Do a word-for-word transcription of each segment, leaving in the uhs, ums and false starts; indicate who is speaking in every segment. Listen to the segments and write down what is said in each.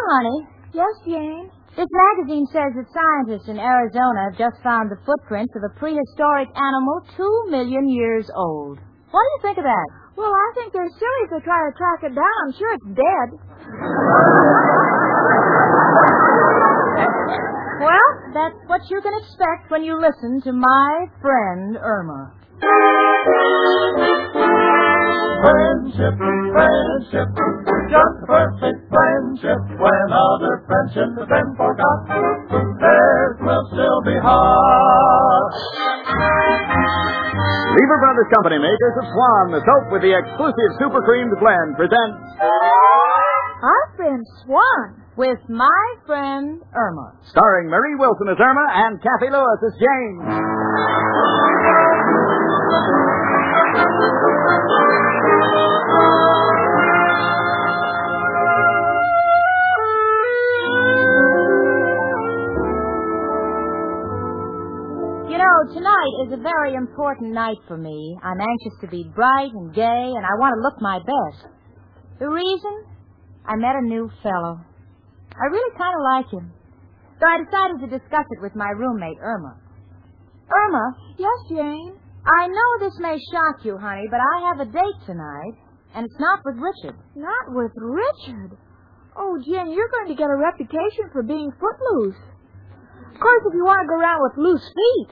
Speaker 1: honey.
Speaker 2: Yes, Jane?
Speaker 1: This magazine says that scientists in Arizona have just found the footprints of a prehistoric animal two million years old. What do you think of that?
Speaker 2: Well, I think they're silly if they try to track it down. I'm sure it's dead.
Speaker 1: Well, that's what you can expect when you listen to my friend Irma.
Speaker 3: Friendship, friendship, just perfect friendship. When other friendships have been forgot, theirs will still be hot.
Speaker 4: Lever Brothers Company, makers of Swan, the soap with the exclusive super creamed blend, presents
Speaker 2: Our friend Swan.
Speaker 1: With my friend Irma.
Speaker 4: Starring Marie Wilson as Irma and Kathy Lewis as Jane.
Speaker 1: You know, tonight is a very important night for me. I'm anxious to be bright and gay, and I want to look my best. The reason? I met a new fellow. I really kind of like him. So I decided to discuss it with my roommate, Irma. Irma?
Speaker 2: Yes, Jane?
Speaker 1: I know this may shock you, honey, but I have a date tonight, and it's not with Richard.
Speaker 2: Not with Richard? Oh, Jane, you're going to get a reputation for being footloose. Of course, if you want to go around with loose feet.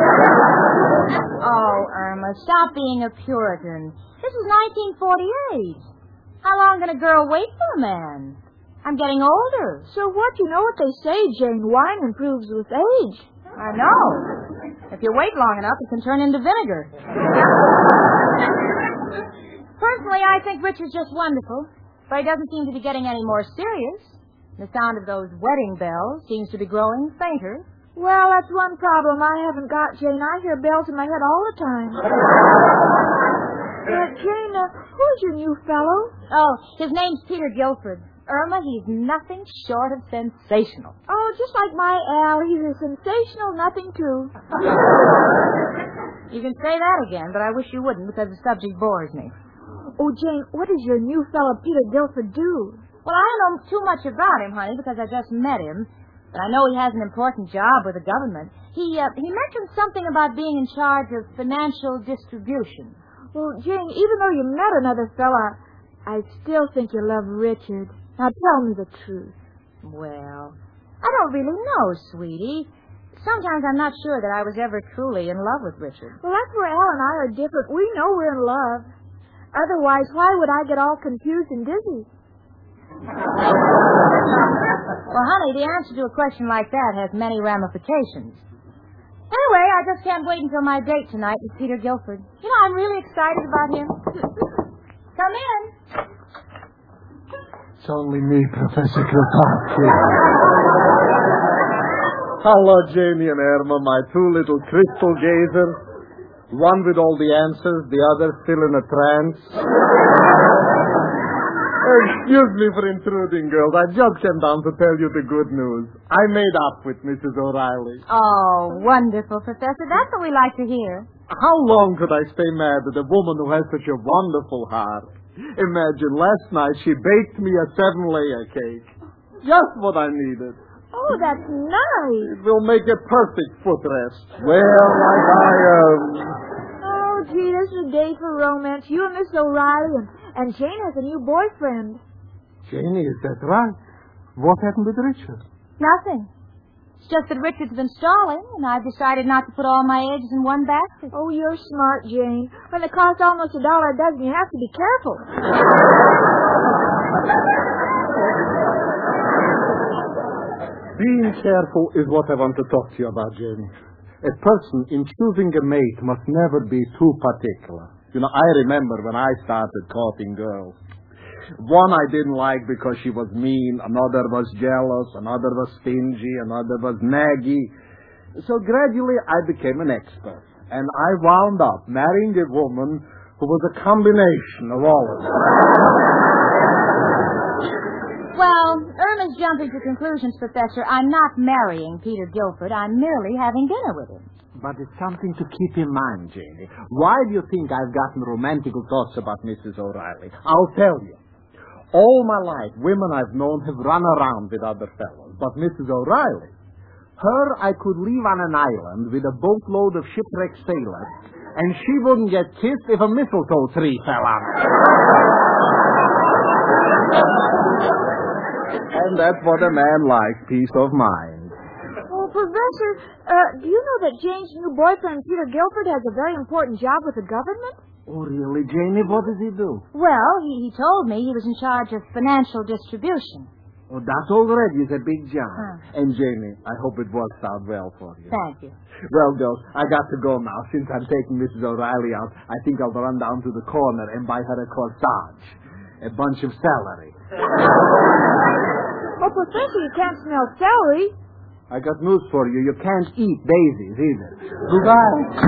Speaker 1: Oh, Irma, stop being a Puritan. This is nineteen forty-eight. How long can a girl wait for a man? I'm getting older.
Speaker 2: So what? You know what they say, Jane. Wine improves with age.
Speaker 1: I know. If you wait long enough, it can turn into vinegar. Personally, I think Richard's just wonderful, but he doesn't seem to be getting any more serious. The sound of those wedding bells seems to be growing fainter.
Speaker 2: Well, that's one problem I haven't got, Jane. I hear bells in my head all the time. uh, Jane, uh, who's your new fellow?
Speaker 1: Oh, his name's Peter Guilford. Irma, he's nothing short of sensational.
Speaker 2: Oh, just like my Al. He's a sensational nothing, too.
Speaker 1: You can say that again, but I wish you wouldn't because the subject bores me.
Speaker 2: Oh, Jane, what does your new fellow Peter Guilford do?
Speaker 1: Well, I don't know too much about him, honey, because I just met him. But I know he has an important job with the government. He, uh, he mentioned something about being in charge of financial distribution.
Speaker 2: Well, Jane, even though you met another fella, I still think you love Richard. Now, tell me the truth.
Speaker 1: Well, I don't really know, sweetie. Sometimes I'm not sure that I was ever truly in love with Richard.
Speaker 2: Well, that's where Al and I are different. We know we're in love. Otherwise, why would I get all confused and dizzy?
Speaker 1: Well, honey, the answer to a question like that has many ramifications. Anyway, I just can't wait until my date tonight with Peter Guilford. You know, I'm really excited about him. Come in.
Speaker 3: It's only me, Professor Kropotkin. Hello, Jamie and Irma, my two little crystal gazers. One with all the answers, the other still in a trance. Excuse me for intruding, girls. I just came down to tell you the good news. I made up with Missus O'Reilly.
Speaker 1: Oh, wonderful, Professor. That's what we like to hear.
Speaker 3: How long could I stay mad at a woman who has such a wonderful heart? Imagine, last night she baked me a seven-layer cake. Just what I needed.
Speaker 2: Oh, that's nice.
Speaker 3: It will make a perfect footrest. Well, like I am.
Speaker 2: Oh, gee, this is a day for romance. You and Miss O'Reilly, and, and Jane has a new boyfriend.
Speaker 3: Janie, is that right? What happened with Richard?
Speaker 1: Nothing. It's just that Richard's been stalling, and I've decided not to put all my eggs in one basket.
Speaker 2: Oh, you're smart, Jane. When they cost almost a dollar a dozen, you have to be careful.
Speaker 3: Being careful is what I want to talk to you about, Janie. A person in choosing a mate must never be too particular. You know, I remember when I started courting girls. One I didn't like because she was mean, another was jealous, another was stingy, another was naggy. So gradually I became an expert, and I wound up marrying a woman who was a combination of all of them.
Speaker 1: Well, Irma's jumping to conclusions, Professor. I'm not marrying Peter Guilford. I'm merely having dinner with him.
Speaker 5: But it's something to keep in mind, Janie. Why do you think I've gotten romantic thoughts about Missus O'Reilly? I'll tell you.
Speaker 3: All my life, women I've known have run around with other fellows. But Missus O'Reilly, her I could leave on an island with a boatload of shipwrecked sailors, and she wouldn't get kissed if a mistletoe tree fell on her. And that's what a man likes, peace of mind.
Speaker 2: Oh, Professor, uh, do you know that Jane's new boyfriend, Peter Guilford, has a very important job with the government?
Speaker 3: Oh, really, Janie? What does he do?
Speaker 1: Well, he, he told me he was in charge of financial distribution.
Speaker 3: Oh, that already is a big job.
Speaker 1: Huh.
Speaker 3: And, Janie, I hope it works out well for you.
Speaker 1: Thank you.
Speaker 3: Well, girls, I got to go now. Since I'm taking Missus O'Reilly out, I think I'll run down to the corner and buy her a corsage. A bunch of celery.
Speaker 2: Oh, Professor, you can't smell celery.
Speaker 3: I got news for you. You can't eat daisies either. Goodbye.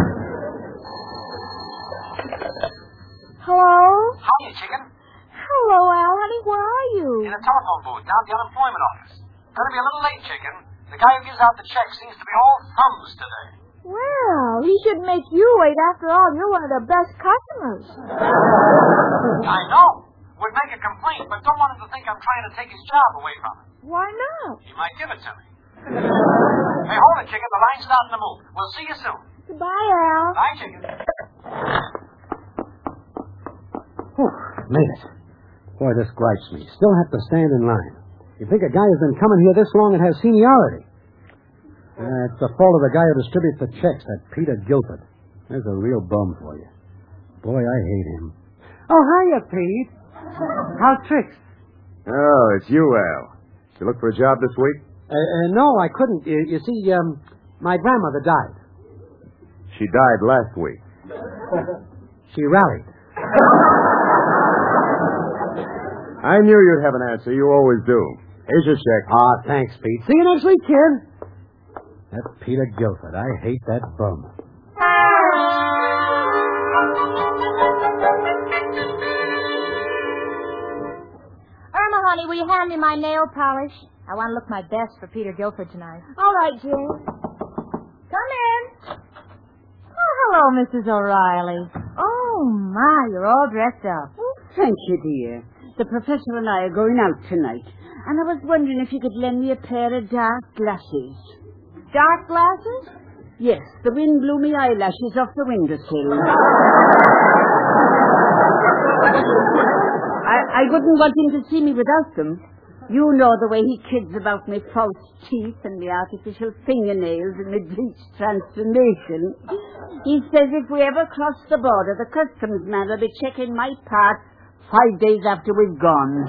Speaker 2: Hello?
Speaker 6: Howdy, chicken.
Speaker 2: Hello, Al, honey. Where are you?
Speaker 6: In a telephone booth down at the unemployment office. Gonna be a little late, chicken. The guy who gives out the check seems to be all thumbs today.
Speaker 2: Well, he shouldn't make you wait. After all, you're one of their best customers.
Speaker 6: I know. Would make a complaint, but don't want him to think I'm trying to take his job away from him.
Speaker 2: Why not?
Speaker 6: He might give it to me. Hey, hold it, chicken. The line's starting to move. We'll see you soon.
Speaker 2: Goodbye, Al.
Speaker 6: Bye, chicken.
Speaker 7: Whew, made it. Boy, this gripes me. Still have to stand in line. You'd think a guy who's been coming here this long and has seniority. Uh, it's the fault of the guy who distributes the checks, that Peter Guilford. There's a real bum for you. Boy, I hate him. Oh, hiya, Pete. How's tricks?
Speaker 4: Oh, it's you, Al. Did you look for a job this week?
Speaker 7: Uh, uh, no, I couldn't. You, you see, um, my grandmother died.
Speaker 4: She died last week.
Speaker 7: She rallied.
Speaker 4: I knew you'd have an answer. You always do. Here's your check.
Speaker 7: Ah, thanks, Pete. See you next week, kid. That's Peter Guilford. I hate that bum.
Speaker 1: Irma, honey, will you hand me my nail polish? I want to look my best for Peter Guilford tonight.
Speaker 2: All right, Jane.
Speaker 1: Come in. Oh, hello, Missus O'Reilly. Oh, my, you're all dressed up.
Speaker 8: Oh, thank you, dear. The professor and I are going out tonight, and I was wondering if you could lend me a pair of dark glasses.
Speaker 1: Dark glasses?
Speaker 8: Yes, the wind blew me eyelashes off the windowsill. I, I wouldn't want him to see me without them. You know the way he kids about my false teeth and the artificial fingernails and the bleach transformation. He says if we ever cross the border, the customs man will be checking my parts five days after we've gone.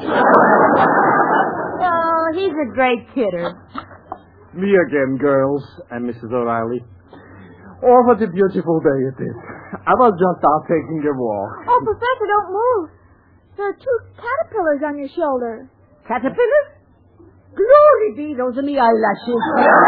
Speaker 1: Oh, he's a great kidder.
Speaker 3: Me again, girls, and Missus O'Reilly. Oh, what a beautiful day it is. I was just out taking a walk.
Speaker 2: Oh, Professor, don't move. There are two caterpillars on your shoulder.
Speaker 8: Caterpillars? Glory be, those are me eyelashes.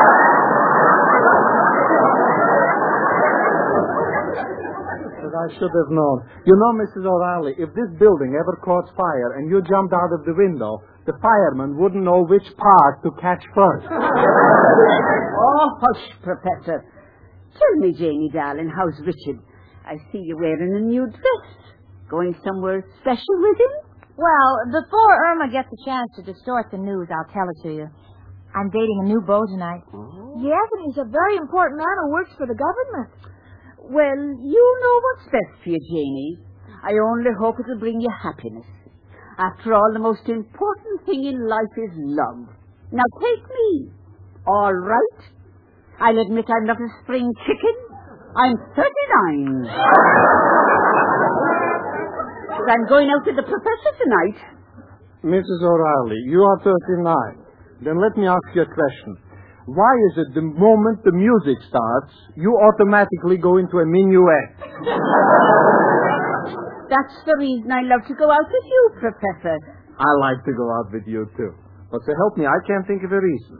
Speaker 3: But I should have known. You know, Missus O'Reilly, if this building ever caught fire and you jumped out of the window, the fireman wouldn't know which part to catch first.
Speaker 8: Oh, hush, Professor. Tell me, Janie, darling, how's Richard? I see you wearing a new dress. Going somewhere special with him?
Speaker 1: Well, before Irma gets a chance to distort the news, I'll tell it to you. I'm dating a new beau tonight.
Speaker 8: Oh.
Speaker 2: Yes, and he's a very important man who works for the government.
Speaker 8: Well, you know what's best for you, Janie. I only hope it'll bring you happiness. After all, the most important thing in life is love. Now, take me. All right? I'll admit I'm not a spring chicken. I'm thirty-nine. But I'm going out with the professor tonight.
Speaker 3: Missus O'Reilly, you are thirty-nine. Then let me ask you a question. Why is it the moment the music starts, you automatically go into a minuet?
Speaker 8: That's the reason I love to go out with you, Professor.
Speaker 3: I like to go out with you, too. But to help me, I can't think of a reason.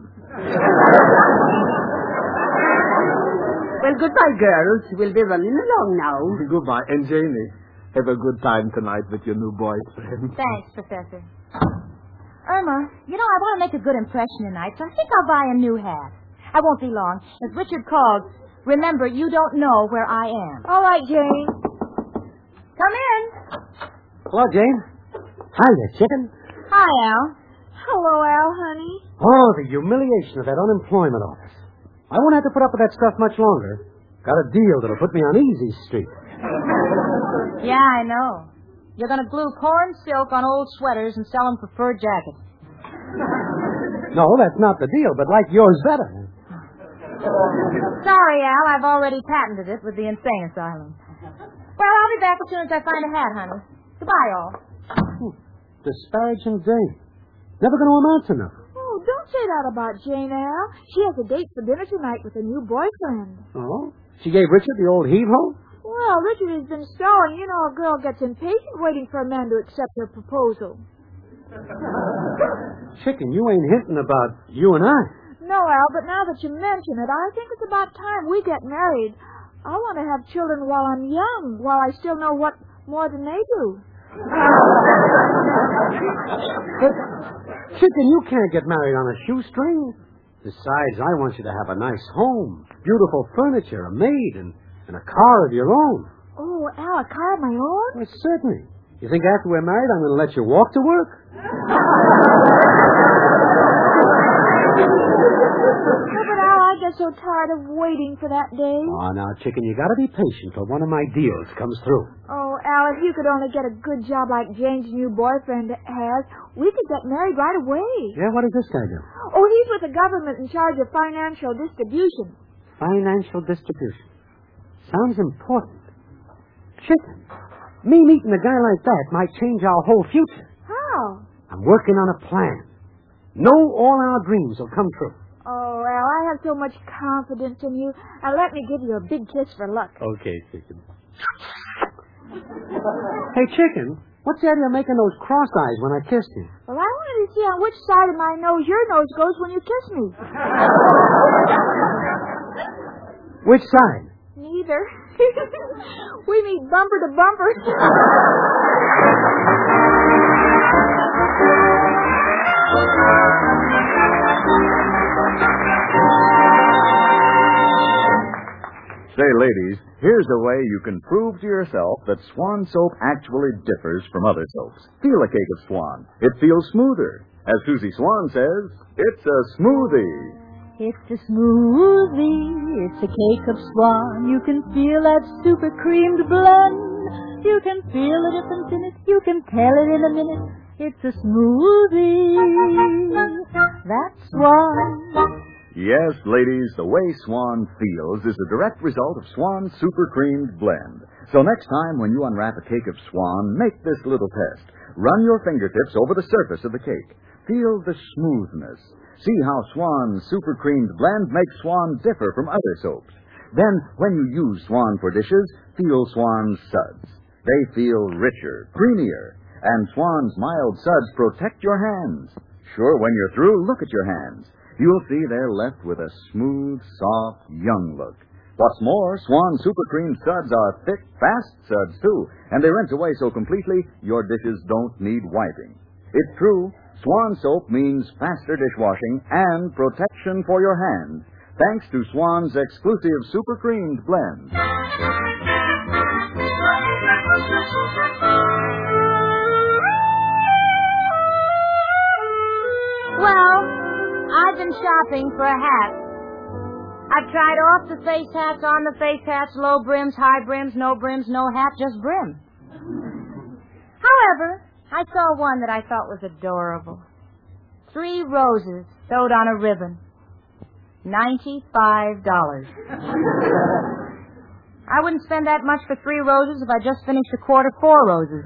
Speaker 8: Well, goodbye, girls. We'll be running along now.
Speaker 3: Goodbye. And Janie, have a good time tonight with your new boyfriend.
Speaker 1: Thanks, Professor. Irma, you know, I want to make a good impression tonight, so I think I'll buy a new hat. I won't be long. If Richard calls, remember, you don't know where I am.
Speaker 2: All right, Jane.
Speaker 1: Come in.
Speaker 7: Hello, Jane. Hiya, chicken.
Speaker 1: Hi, Al.
Speaker 2: Hello, Al, honey.
Speaker 7: Oh, the humiliation of that unemployment office. I won't have to put up with that stuff much longer. Got a deal that'll put me on Easy Street.
Speaker 1: Yeah, I know. You're going to glue corn silk on old sweaters and sell them for fur jackets.
Speaker 7: No, that's not the deal, but like yours better.
Speaker 1: Sorry, Al. I've already patented it with the insane asylum. Well, I'll be back as soon as I find a hat, honey. Goodbye, all.
Speaker 7: Disparaging Jane. Never going to amount to nothing.
Speaker 2: Oh, don't say that about Jane, Al. She has a date for dinner tonight with a new boyfriend.
Speaker 7: Oh? She gave Richard the old heave-ho?
Speaker 2: Well, Richard has been stalling. You know, a girl gets impatient waiting for a man to accept her proposal.
Speaker 7: Chicken, you ain't hinting about you and I.
Speaker 2: No, Al, but now that you mention it, I think it's about time we get married. I want to have children while I'm young, while I still know what more than they do.
Speaker 7: But, Chicken, you can't get married on a shoestring. Besides, I want you to have a nice home, beautiful furniture, a maid, and, and a car of your own.
Speaker 2: Oh, Al, a car of my own?
Speaker 7: Well, certainly. You think after we're married I'm going to let you walk to work?
Speaker 2: Oh, but Al, I get so tired of waiting for that day.
Speaker 7: Oh, now, Chicken, you got to be patient till one of my deals comes through.
Speaker 2: Oh, Al, if you could only get a good job like Jane's new boyfriend has, we could get married right away.
Speaker 7: Yeah, what does this guy do?
Speaker 2: Oh, he's with the government in charge of financial distribution.
Speaker 7: Financial distribution. Sounds important. Chicken, me meeting a guy like that might change our whole future.
Speaker 2: How?
Speaker 7: I'm working on a plan. Know all our dreams will come true.
Speaker 2: Oh, Al, I have so much confidence in you. Now, let me give you a big kiss for luck.
Speaker 7: Okay, Chicken. Hey, Chicken, what's the idea of making those cross eyes when I kissed you?
Speaker 2: Well, I wanted to see on which side of my nose your nose goes when you kiss me.
Speaker 7: Which side?
Speaker 2: Neither. We meet bumper to bumper.
Speaker 4: Say, ladies, here's a way you can prove to yourself that Swan soap actually differs from other soaps. Feel a cake of Swan. It feels smoother. As Susie Swan says, it's a smoothie.
Speaker 1: It's a smoothie. It's a cake of Swan. You can feel that super creamed blend. You can feel the difference in it. You can tell it in a minute. It's a smoothie. That's Swan.
Speaker 4: Yes, ladies, the way Swan feels is a direct result of Swan's super creamed blend. So next time when you unwrap a cake of Swan, make this little test. Run your fingertips over the surface of the cake. Feel the smoothness. See how Swan's super creamed blend makes Swan differ from other soaps. Then, when you use Swan for dishes, feel Swan's suds. They feel richer, creamier, and Swan's mild suds protect your hands. Sure, when you're through, look at your hands. You'll see they're left with a smooth, soft, young look. What's more, Swan Super Cream suds are thick, fast suds, too, and they rinse away so completely your dishes don't need wiping. It's true, Swan soap means faster dishwashing and protection for your hands, thanks to Swan's exclusive Super Creamed blend.
Speaker 1: Well, I've been shopping for a hat. I've tried off the face hats, on the face hats, low brims, high brims, no brims, no hat, just brim. However, I saw one that I thought was adorable. Three roses sewed on a ribbon. Ninety-five dollars. I wouldn't spend that much for three roses if I just finished a quart of four roses.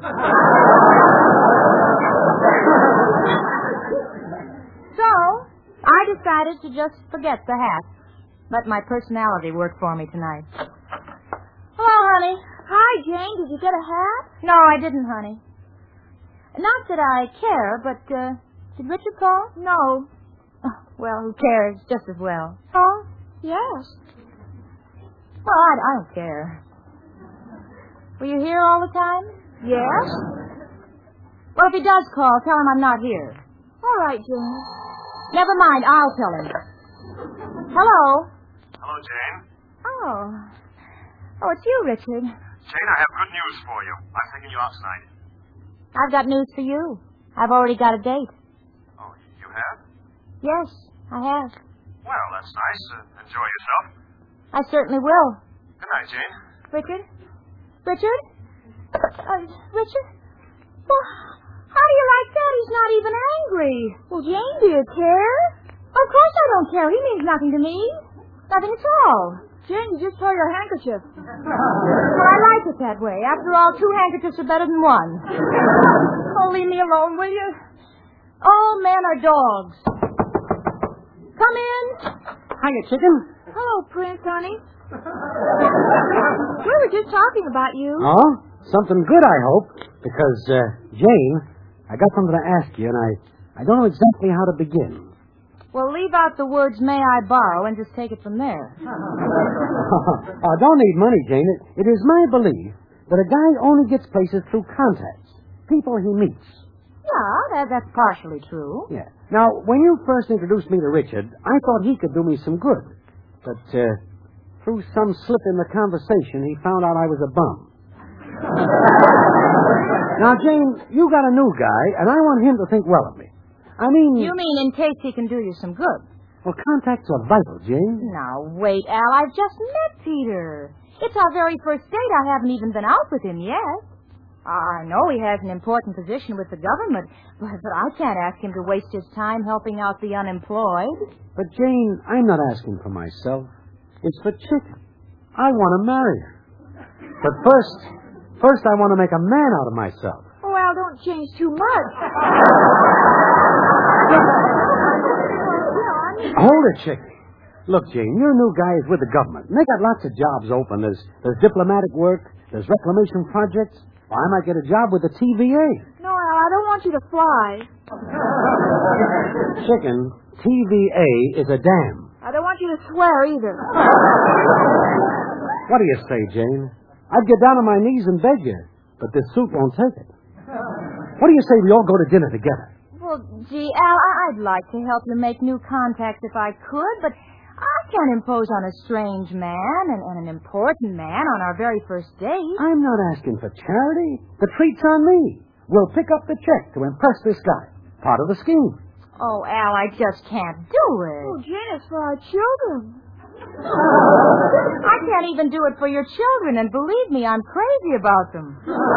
Speaker 1: So, I decided to just forget the hat. Let my personality work for me tonight. Hello, honey.
Speaker 2: Hi, Jane. Did you get a hat?
Speaker 1: No, I didn't, honey. Not that I care, but, uh, did Richard call?
Speaker 2: No.
Speaker 1: Oh, well, who cares? Just as well.
Speaker 2: Oh, yes.
Speaker 1: Well, I, I don't care. Were you here all the time?
Speaker 2: Yes.
Speaker 1: Well, if he does call, tell him I'm not here.
Speaker 2: All right, Jane.
Speaker 1: Never mind, I'll tell him. Hello.
Speaker 6: Hello, Jane.
Speaker 1: Oh. Oh, it's you, Richard.
Speaker 6: Jane, I have good news for you. I'm taking you out tonight.
Speaker 1: I've got news for you. I've already got a date.
Speaker 6: Oh, you have?
Speaker 1: Yes, I have.
Speaker 6: Well, that's nice. Uh, enjoy yourself.
Speaker 1: I certainly will.
Speaker 6: Good night, Jane.
Speaker 1: Richard? Richard? Uh, Richard? Well, how do you like that? He's not even angry.
Speaker 2: Well, Jane, do you care?
Speaker 1: Of course I don't care. He means nothing to me. Nothing at all.
Speaker 2: Jane, you just tore your handkerchief.
Speaker 1: Well, I like it that way. After all, two handkerchiefs are better than one. Oh, leave me alone, will you? All men are dogs. Come in.
Speaker 7: Hiya, chicken.
Speaker 2: Hello, Prince, honey. We were just talking about you.
Speaker 7: Oh? Something good, I hope. Because, uh, Jane, I got something to ask you, and I, I don't know exactly how to begin.
Speaker 1: Well, leave out the words, may I borrow, and just take it from there.
Speaker 7: Oh, don't need money, Jane. It, it is my belief that a guy only gets places through contacts, people he meets.
Speaker 1: Yeah, that, that's partially true.
Speaker 7: Yeah. Now, when you first introduced me to Richard, I thought he could do me some good. But uh, through some slip in the conversation, he found out I was a bum. Now, Jane, you got a new guy, and I want him to think well of me. I mean...
Speaker 1: You mean in case he can do you some good?
Speaker 7: Well, contacts are vital, Jane.
Speaker 1: Now, wait, Al. I've just met Peter. It's our very first date. I haven't even been out with him yet. I know he has an important position with the government, but, but I can't ask him to waste his time helping out the unemployed.
Speaker 7: But, Jane, I'm not asking for myself. It's for Chicken. I want to marry her. But first, first I want to make a man out of myself.
Speaker 2: Oh, Al, don't change too much.
Speaker 7: Hold it, Chicken. Look, Jane, your new guy is with the government. And they got lots of jobs open. There's, there's diplomatic work. There's reclamation projects. Well, I might get a job with the T V A.
Speaker 2: No, Al, I don't want you to fly.
Speaker 7: Chicken, T V A is a dam.
Speaker 2: I don't want you to swear either.
Speaker 7: What do you say, Jane? I'd get down on my knees and beg you, but this suit won't take it. What do you say we all go to dinner together?
Speaker 1: Well, gee, Al, I'd like to help you make new contacts if I could, but I can't impose on a strange man and, and an important man on our very first date.
Speaker 7: I'm not asking for charity. The treat's on me. We'll pick up the check to impress this guy. Part of the scheme.
Speaker 1: Oh, Al, I just can't do it.
Speaker 2: Oh, Jane, it's for our children.
Speaker 1: I can't even do it for your children, and believe me, I'm crazy about them.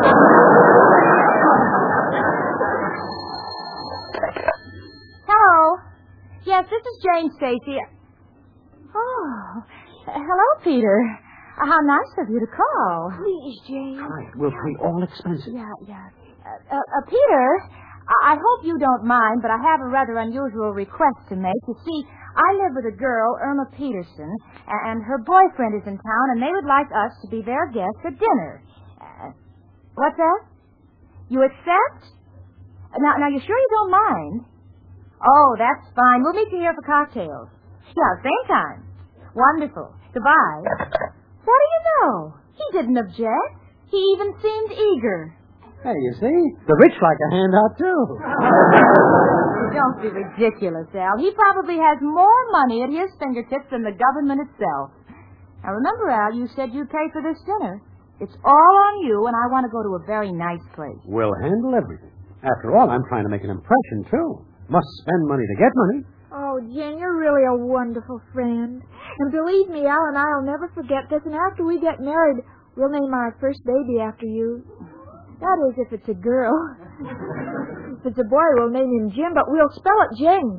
Speaker 1: Hello. Yes, this is Jane Stacy. Oh, hello, Peter. Uh, how nice of you to call.
Speaker 2: Please, Jane.
Speaker 7: Quiet. We'll pay all expenses.
Speaker 1: Yeah, yeah. Uh, uh, uh, Peter, I-, I hope you don't mind, but I have a rather unusual request to make. You see, I live with a girl, Irma Peterson, and her boyfriend is in town, and they would like us to be their guests at dinner. Uh, what's that? You accept? Now, now, you sure you don't mind? Oh, that's fine. We'll meet you here for cocktails. Yeah, same time. Wonderful. Goodbye. What do you know? He didn't object. He even seemed eager.
Speaker 7: Hey, you see? The rich like a handout, too.
Speaker 1: Don't be ridiculous, Al. He probably has more money at his fingertips than the government itself. Now, remember, Al, you said you'd pay for this dinner. It's all on you, and I want to go to a very nice place.
Speaker 7: We'll handle everything. After all, I'm trying to make an impression, too. Must spend money to get money.
Speaker 2: Oh, Jen, you're really a wonderful friend. And believe me, Al and I'll never forget this. And after we get married, we'll name our first baby after you. That is, if it's a girl. If it's a boy, we'll name him Jim, but we'll spell it Jane.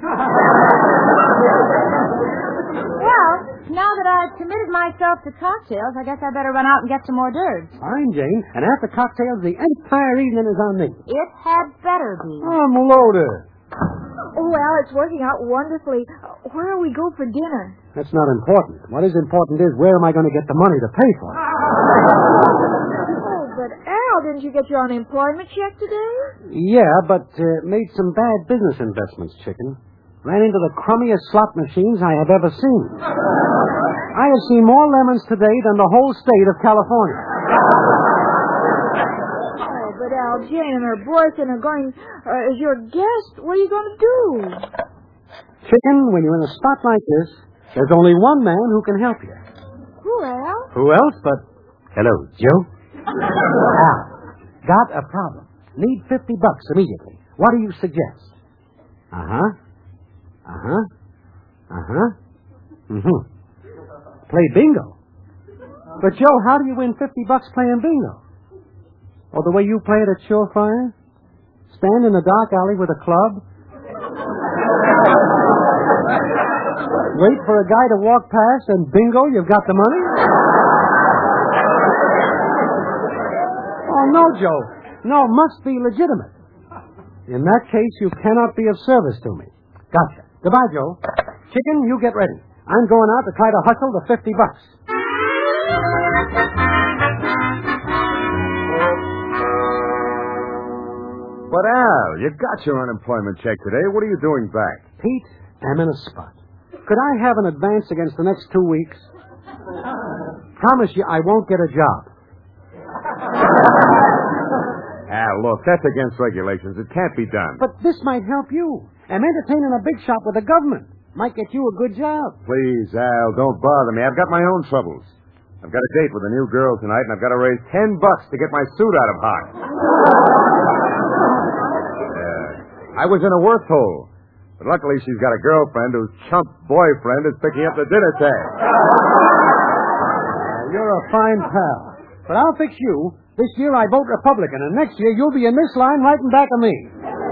Speaker 1: Well, now that I've committed myself to cocktails, I guess I better run out and get some hors d'oeuvres.
Speaker 7: Fine, Jane. And after cocktails, the entire evening is on me.
Speaker 1: It had better be.
Speaker 7: I'm loaded.
Speaker 2: Oh, well, it's working out wonderfully. Where will we go for dinner?
Speaker 7: That's not important. What is important is where am I going to get the money to pay for it?
Speaker 2: Oh, but Al, didn't you get your unemployment check today?
Speaker 7: Yeah, but uh, made some bad business investments, Chicken. Ran into the crummiest slot machines I have ever seen. I have seen more lemons today than the whole state of California.
Speaker 2: Oh, but Al, Jane and her boyfriend are going uh, as your guest. What are you going to do?
Speaker 7: Chicken, when you're in a spot like this, there's only one man who can help you.
Speaker 2: Who, Al?
Speaker 7: Who else but... Hello, Joe? Al, got a problem. Need fifty bucks immediately. What do you suggest? Uh-huh. Uh-huh. Uh-huh. Mm-hmm. Play bingo. But, Joe, how do you win fifty bucks playing bingo? Or the way you play it at Surefire? Stand in a dark alley with a club? Wait for a guy to walk past and bingo, you've got the money? Oh, no, Joe. No, must be legitimate. In that case, you cannot be of service to me. Gotcha. Goodbye, Joe. Chicken, you get ready. I'm going out to try to hustle the fifty bucks.
Speaker 9: But, Al, you got your unemployment check today. What are you doing back?
Speaker 7: Pete, I'm in a spot. Could I have an advance against the next two weeks? Promise you I won't get a job.
Speaker 9: Al, look, that's against regulations. It can't be done.
Speaker 7: But this might help you. I'm entertaining a big shop with the government. Might get you a good job.
Speaker 9: Please, Al, don't bother me. I've got my own troubles. I've got a date with a new girl tonight, and I've got to raise ten bucks to get my suit out of pocket. uh, I was in a worse hole. But luckily, she's got a girlfriend whose chump boyfriend is picking up the dinner tag.
Speaker 7: Uh, you're a fine pal. But I'll fix you. This year I vote Republican, and next year you'll be in this line right in back of me.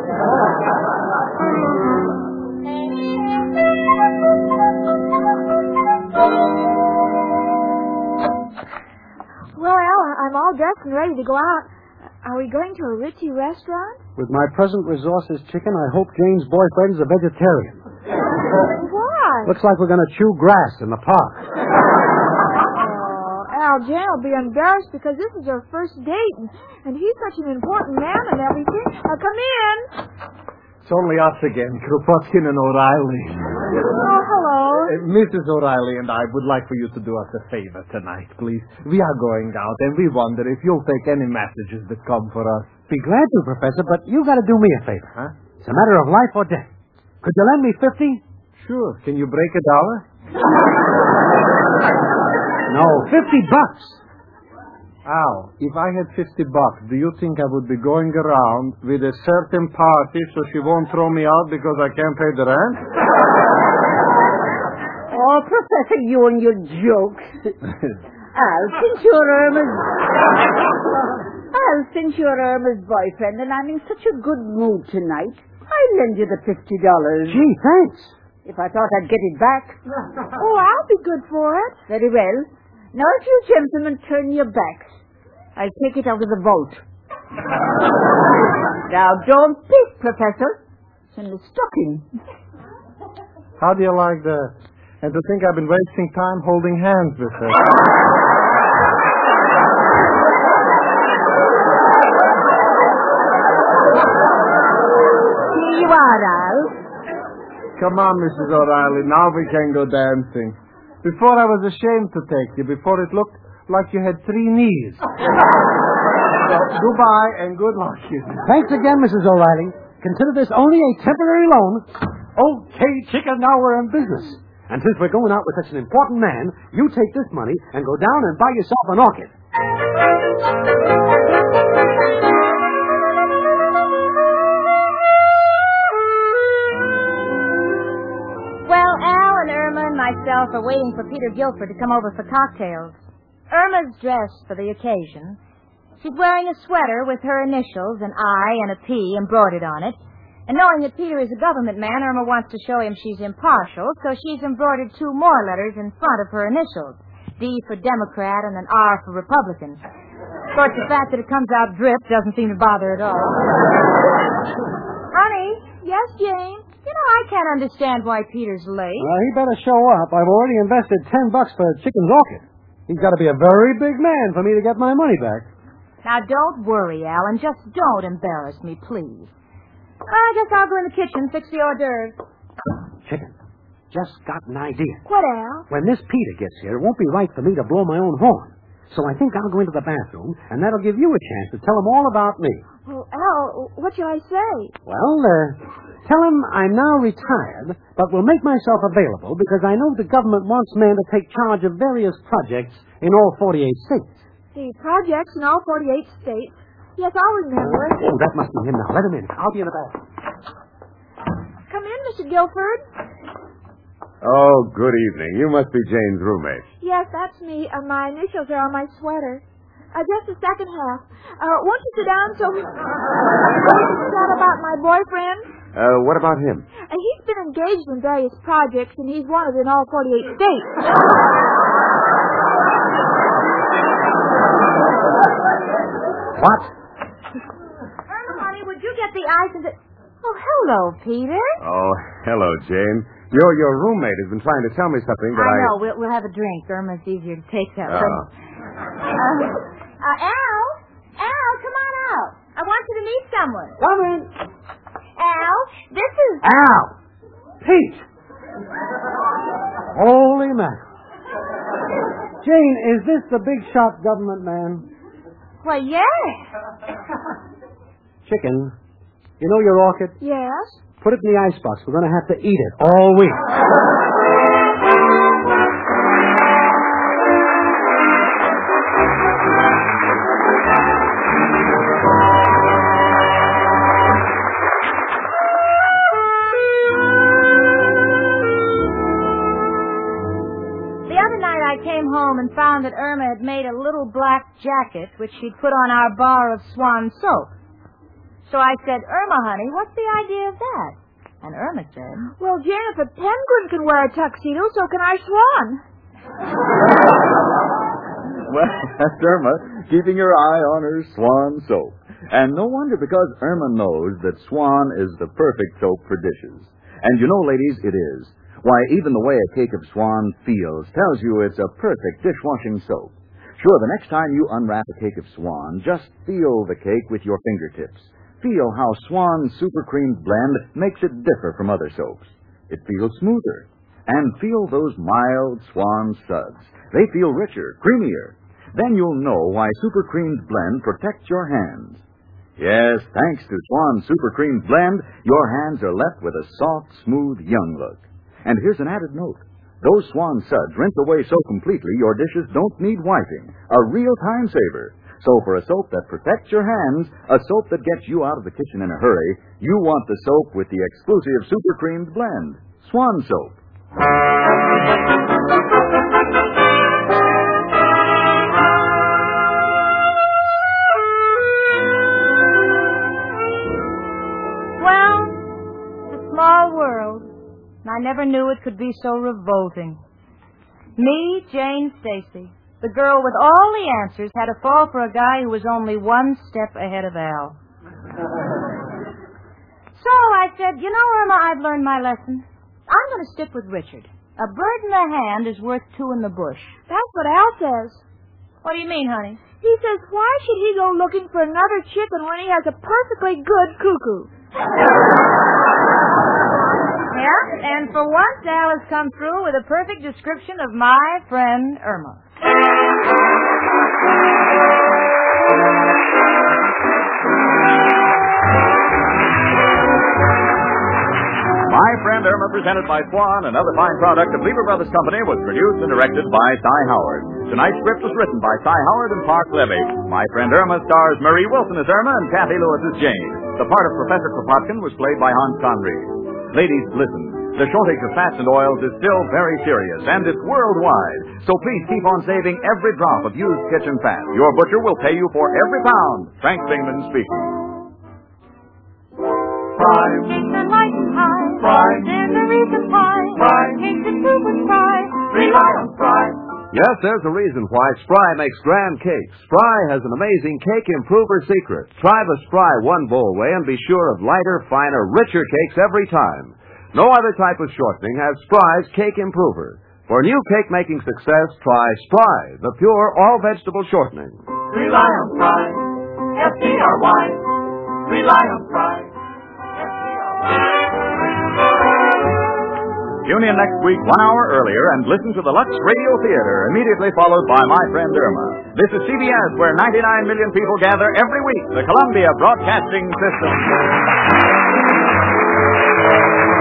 Speaker 2: Well, Al, I'm all dressed and ready to go out. Are we going to a ritzy restaurant?
Speaker 7: With my present resources, Chicken, I hope Jane's boyfriend's a vegetarian.
Speaker 2: Why?
Speaker 7: Looks like we're going to chew grass in the park.
Speaker 2: Oh, Al, Jane will be embarrassed because this is her first date, and, and he's such an important man and everything. Uh, come in.
Speaker 3: It's only us again, Kropotkin and O'Reilly.
Speaker 2: Oh, hello.
Speaker 3: Uh, Missus O'Reilly and I would like for you to do us a favor tonight, please. We are going out, and we wonder if you'll take any messages that come for us.
Speaker 7: Be glad to, Professor, but you've got to do me a favor.
Speaker 3: Huh?
Speaker 7: It's a matter of life or death. Could you lend me fifty?
Speaker 3: Sure. Can you break a dollar?
Speaker 7: No, fifty bucks.
Speaker 3: Al, if I had fifty bucks, do you think I would be going around with a certain party so she won't throw me out because I can't pay the rent?
Speaker 8: Oh, Professor, you and your jokes. Al, since you're Irma's... Al, since you're Irma's boyfriend and I'm in such a good mood tonight, I'll lend you the fifty dollars.
Speaker 7: Gee, thanks.
Speaker 8: If I thought I'd get it back.
Speaker 2: Oh, I'll be good for it.
Speaker 8: Very well. Now, if you gentlemen turn your backs, I'll take it out of the vault. Now, don't pick, Professor. It's in the stocking.
Speaker 3: How do you like that? And to think I've been wasting time holding hands with her.
Speaker 8: Here you are, Al.
Speaker 3: Come on, Missus O'Reilly. Now we can go dancing. Before I was ashamed to take you, before it looked like you had three knees. So, goodbye and good luck.
Speaker 7: Thanks again, Missus O'Reilly. Consider this only a temporary loan. Okay, Chicken, now we're in business. And since we're going out with such an important man, you take this money and go down and buy yourself an orchid.
Speaker 1: Well, Al and Irma and myself are waiting for Peter Guilford to come over for cocktails. Irma's dressed for the occasion. She's wearing a sweater with her initials, an I and a P embroidered on it. And knowing that Peter is a government man, Irma wants to show him she's impartial, so she's embroidered two more letters in front of her initials. D for Democrat and an R for Republican. Of course, the fact that it comes out drip doesn't seem to bother at all. Honey?
Speaker 2: Yes, Jane?
Speaker 1: You know, I can't understand why Peter's late.
Speaker 7: Well, he better show up. I've already invested ten bucks for Chicken's orchid. He's got to be a very big man for me to get my money back.
Speaker 1: Now, don't worry, Al, and just don't embarrass me, please. I guess I'll go in the kitchen and fix the hors d'oeuvres.
Speaker 7: Chicken, just got an idea.
Speaker 2: What, Al?
Speaker 7: When this Peter gets here, it won't be right for me to blow my own horn. So I think I'll go into the bathroom, and that'll give you a chance to tell him all about me.
Speaker 2: Well, Al, what shall I say?
Speaker 7: Well, uh, tell him I'm now retired, but will make myself available because I know the government wants men to take charge of various projects in all forty-eight states.
Speaker 2: The projects in all forty-eight states. Yes, I'll remember.
Speaker 7: Oh, that must be him now. Let him in. I'll be in the back.
Speaker 2: Come in, Mister Guilford.
Speaker 9: Oh, good evening. You must be Jane's roommate.
Speaker 2: Yes, that's me. Uh, my initials are on my sweater. Uh, just the second half. Uh, won't you sit down so we can chat about my boyfriend?
Speaker 9: Uh, what about him?
Speaker 2: Uh, he's been engaged in various projects, and he's wanted in all forty-eight states.
Speaker 7: What?
Speaker 1: Irma, honey, would you get the ice and the... Oh, hello, Peter.
Speaker 9: Oh, hello, Jane. Your your roommate has been trying to tell me something, but I...
Speaker 1: I know. We'll, we'll have a drink. Irma's easier to take that way.
Speaker 9: Oh.
Speaker 1: Uh, uh, Al? Al, come on out. I want you to meet someone.
Speaker 7: Come in.
Speaker 1: Al, this is...
Speaker 7: Al! Pete! Holy mackerel. Jane, is this the big shot government man?
Speaker 1: Why, yes.
Speaker 7: Chicken, you know your orchid?
Speaker 2: Yes?
Speaker 7: Put it in the icebox. We're going to have to eat it all week.
Speaker 1: The other night I came home and found that Irma had made a little black jacket which she'd put on our bar of Swan soap. So I said, Irma, honey, what's the idea of that? And Irma said,
Speaker 2: Well, Jane, if a penguin can wear a tuxedo, so can our swan.
Speaker 4: Well, that's Irma, keeping her eye on her Swan soap. And no wonder, because Irma knows that Swan is the perfect soap for dishes. And you know, ladies, it is. Why, even the way a cake of Swan feels tells you it's a perfect dishwashing soap. Sure, the next time you unwrap a cake of Swan, just feel the cake with your fingertips. Feel how Swan Super Creamed Blend makes it differ from other soaps. It feels smoother. And feel those mild Swan suds. They feel richer, creamier. Then you'll know why Super Creamed Blend protects your hands. Yes, thanks to Swan Super Creamed Blend, your hands are left with a soft, smooth, young look. And here's an added note. Those Swan suds rinse away so completely your dishes don't need wiping. A real time saver. So for a soap that protects your hands, a soap that gets you out of the kitchen in a hurry, you want the soap with the exclusive Super Creamed Blend, Swan Soap.
Speaker 1: well, it's a small world. And I never knew it could be so revolting. Me, Jane Stacy, the girl with all the answers, had to fall for a guy who was only one step ahead of Al. So I said, you know, Irma, I've learned my lesson. I'm going to stick with Richard. A bird in the hand is worth two in the bush.
Speaker 2: That's what Al says.
Speaker 1: What do you mean, honey?
Speaker 2: He says, why should he go looking for another chicken when he has a perfectly good cuckoo?
Speaker 1: Yeah, and for once, Al has come through with a perfect description of my friend Irma.
Speaker 4: My Friend Irma, presented by Swan, another fine product of Lever Brothers Company, was produced and directed by Cy Howard. Tonight's script was written by Cy Howard and Park Levy. My Friend Irma stars Marie Wilson as Irma and Kathy Lewis as Jane. The part of Professor Kropotkin was played by Hans Conried. Ladies, listen. The shortage of fats and oils is still very serious, and it's worldwide. So please keep on saving every drop of used kitchen fat. Your butcher will pay you for every pound. Frank Bingman speaking.
Speaker 1: Prime. Keep the lights high. Prime. And the reason why. Prime. Makes the food with pride. Rely on Prime.
Speaker 10: Yes, there's a reason why Spry makes grand cakes. Spry has an amazing cake improver secret. Try the Spry one bowl way and be sure of lighter, finer, richer cakes every time. No other type of shortening has Spry's cake improver. For new cake-making success, try Spry, the pure all-vegetable shortening.
Speaker 6: Rely on Pride. S P R Y. Rely on Pride. S P R Y.
Speaker 4: Tune in next week one hour earlier and listen to the Lux Radio Theater, immediately followed by My Friend Irma. This is C B S, where ninety-nine million people gather every week, the Columbia Broadcasting System.